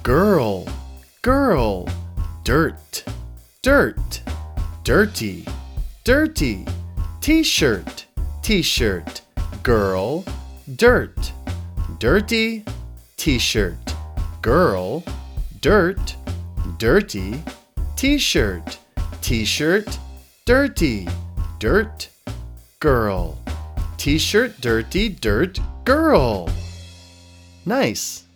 girl, girl, dirt, dirt, dirty, dirty, t-shirt, t-shirt, girl, dirt, dirty, t-shirt, girl, dirt, dirty, t-shirt, t-shirt, dirty, dirt, girl, t-shirt, dirty, dirt, girl. Nice.